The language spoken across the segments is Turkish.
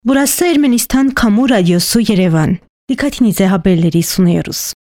Burası Ermenistan Kamu Radyosu Yerevan. Dikkatinize haberleri sunuyoruz.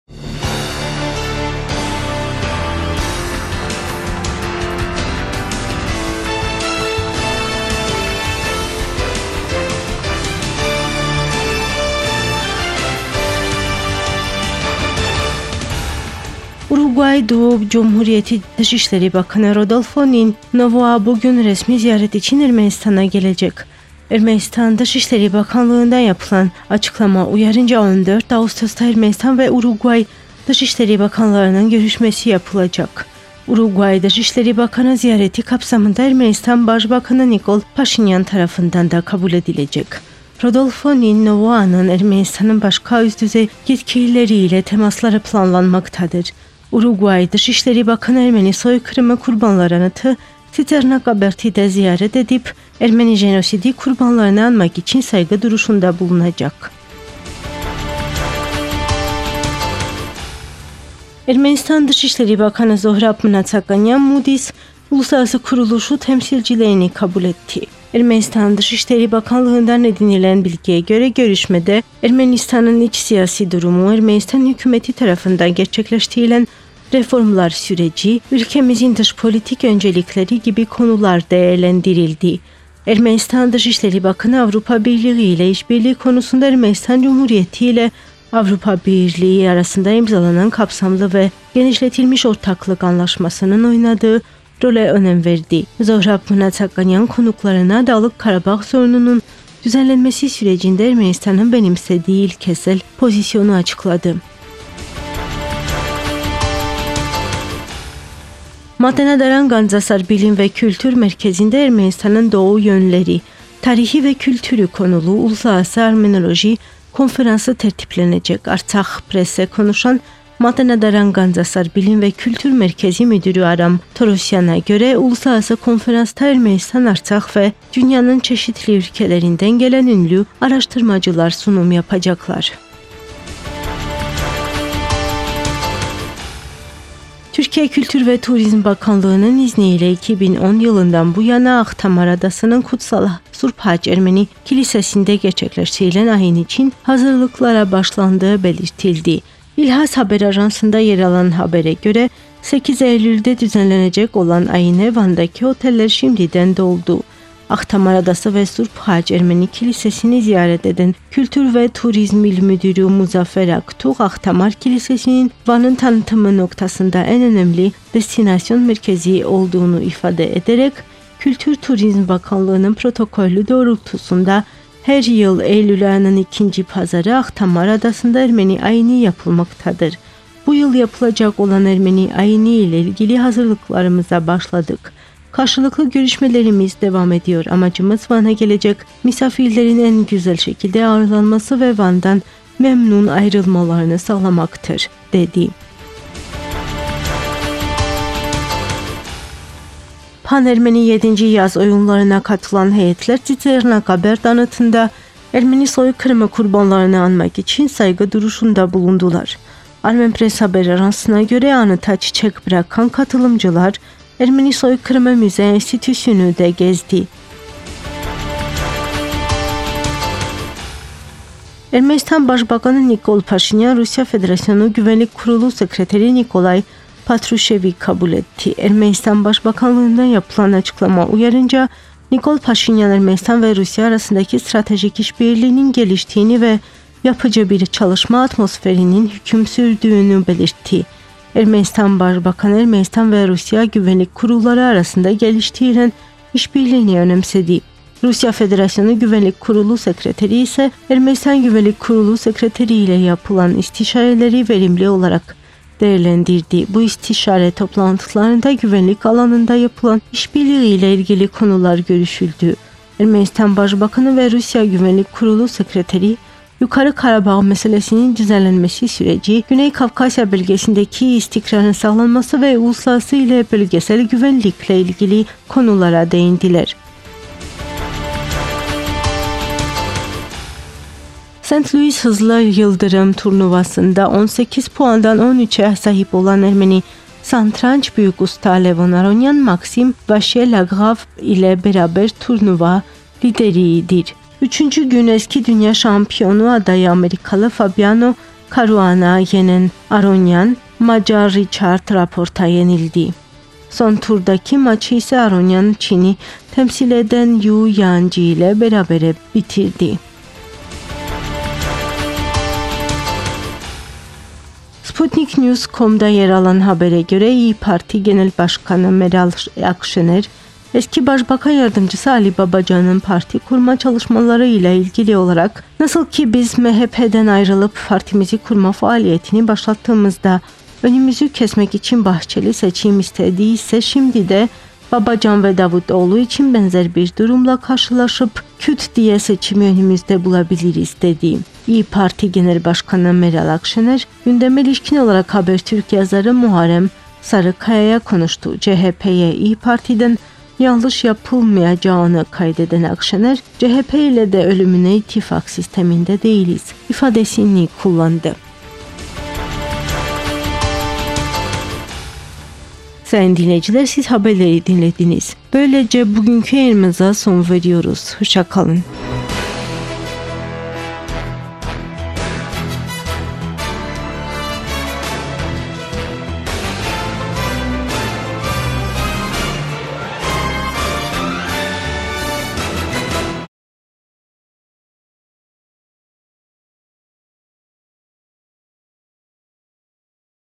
Uruguay Doğu Cumhuriyeti Dışişleri Bakanı Rodolfo Novoa bugün resmi ziyaret için Ermenistan'a gelecek. Ermenistan Dışişleri Bakanlığı'ndan yapılan açıklama uyarınca 14 Ağustos'ta Ermenistan ve Uruguay Dışişleri Bakanlarının görüşmesi yapılacak. Uruguay Dışişleri Bakanı ziyareti kapsamında Ermenistan Başbakanı Nikol Paşinyan tarafından da kabul edilecek. Rodolfo Novoa'nın Ermenistan'ın başka üst düzey yetkilileriyle temasları planlanmaktadır. Uruguay Dışişleri Bakanı Ermeni soykırımı kurbanlarını Tırnak-Haberti'de ziyaret edip Ermeni jenosidi kurbanlarını anmak için saygı duruşunda bulunacak. Ermenistan Dışişleri Bakanı Zohrab Mnatsakanyan Moody's uluslararası kuruluşu temsilcilerini kabul etti. Ermenistan Dışişleri Bakanlığı'ndan edinilen bilgiye göre görüşmede Ermenistan'ın iç siyasi durumu, Ermenistan hükümeti tarafından gerçekleştirilen reformlar süreci, ülkemizin dış politik öncelikleri gibi konular değerlendirildi. Ermenistan Dışişleri Bakanı Avrupa Birliği ile işbirliği konusunda Ermenistan Cumhuriyeti ile Avrupa Birliği arasında imzalanan kapsamlı ve genişletilmiş ortaklık anlaşmasının oynadığı role önem verdi. Zohrab Mnatsakanyan konuklarına Dağlık Karabağ sorununun düzenlenmesi sürecinde Ermenistan'ın benimsediği ilkesel pozisyonu açıkladı. Madenadaran Gandzasar Bilim ve Kültür Merkezi'nde Ermenistan'ın doğu yönleri, tarihi ve kültürü konulu Uluslararası Armenoloji Konferansı tertiplenecek. Artsakh Press'e konuşan Madenadaran Gandzasar Bilim ve Kültür Merkezi Müdürü Aram Torosyan'a göre uluslararası konferansta Ermenistan, Artsakh ve dünyanın çeşitli ülkelerinden gelen ünlü araştırmacılar sunum yapacaklar. Türkiye Kültür ve Turizm Bakanlığı'nın izniyle 2010 yılından bu yana Ahtamar Adası'nın Kutsal Surp Hac Ermeni Kilisesi'nde gerçekleştirilen ayin için hazırlıklara başlandığı belirtildi. İlhas Haber Ajansı'nda yer alan habere göre 8 Eylül'de düzenlenecek olan ayine Van'daki oteller şimdiden doldu. Ahtamar Adası ve Surp Hac Ermeni Kilisesi'ni ziyaret eden Kültür ve Turizm İl Müdürü Muzaffer Aktuğ, Ahtamar Kilisesi'nin Van'ın tanıtımı noktasında en önemli destinasyon merkezi olduğunu ifade ederek, Kültür Turizm Bakanlığı'nın protokolü doğrultusunda her yıl Eylül ayının ikinci pazarı Ahtamar Adası'nda Ermeni ayini yapılmaktadır. Bu yıl yapılacak olan Ermeni ayini ile ilgili hazırlıklarımıza başladık. Karşılıklı görüşmelerimiz devam ediyor. Amacımız Van'a gelecek misafirlerin en güzel şekilde ağırlanması ve Van'dan memnun ayrılmalarını sağlamaktır, dedi. Pan-Ermeni 7. yaz oyunlarına katılan heyetler Tırnak-Haber anıtında Ermeni soykırımı kurbanlarını anmak için saygı duruşunda bulundular. Armen Press Haber Ajansı'na göre anıta çiçek bırakan katılımcılar Ermeni Soykırımı Müze Enstitüsü'nü de gezdi. Ermenistan Başbakanı Nikol Paşinyan, Rusya Federasyonu Güvenlik Kurulu Sekreteri Nikolay Patrushevi kabul etti. Ermenistan Başbakanlığı'ndan yapılan açıklama uyarınca Nikol Paşinyan, Ermenistan ve Rusya arasındaki stratejik işbirliğinin geliştiğini ve yapıcı bir çalışma atmosferinin hüküm sürdüğünü belirtti. Ermenistan Başbakanı Ermenistan ve Rusya Güvenlik Kurulları arasında geliştirilen işbirliğini önemsedi. Rusya Federasyonu Güvenlik Kurulu Sekreteri ise Ermenistan Güvenlik Kurulu Sekreteri ile yapılan istişareleri verimli olarak değerlendirdi. Bu istişare toplantılarında güvenlik alanında yapılan işbirliği ile ilgili konular görüşüldü. Ermenistan Başbakanı ve Rusya Güvenlik Kurulu Sekreteri, Yukarı Karabağ meselesinin düzenlenmesi süreci, Güney Kafkasya bölgesindeki istikrarın sağlanması ve uluslararası ile bölgesel güvenlikle ilgili konulara değindiler. St. Louis Hızlı Yıldırım turnuvasında 18 puandan 13'e sahip olan Ermeni satranç büyük usta Levon Aronyan, Maxim Vachier-Lagrave ile beraber turnuva lideridir. Üçüncü gün eski dünya şampiyonu adayı Amerikalı Fabiano Caruana yenen Aronyan, Macar Richard Raport'a yenildi. Son turdaki maçı ise Aronyan Çin'i temsil eden Yu Yanji ile berabere bitirdi. Sputnik News.com'da yer alan habere göre İYİ Parti Genel Başkanı Meral Akşener, eski Başbakan Yardımcısı Ali Babacan'ın parti kurma çalışmaları ile ilgili olarak nasıl ki biz MHP'den ayrılıp partimizi kurma faaliyetini başlattığımızda önümüzü kesmek için Bahçeli seçim istediyse şimdi de Babacan ve Davutoğlu için benzer bir durumla karşılaşıp küt diye seçimi önümüzde bulabiliriz dedi. İYİ Parti Genel Başkanı Meral Akşener, gündeme ilişkin olarak Habertürk yazarı Muharrem Sarıkaya'ya konuştu. CHP'ye İYİ Parti'den yanlış yapılmayacağını kaydeden Akşener, CHP ile de ölümüne ittifak sisteminde değiliz ifadesini kullandı. Sayın dinleyiciler, siz haberleri dinlediniz. Böylece bugünkü yayınımıza son veriyoruz. Hoşça kalın.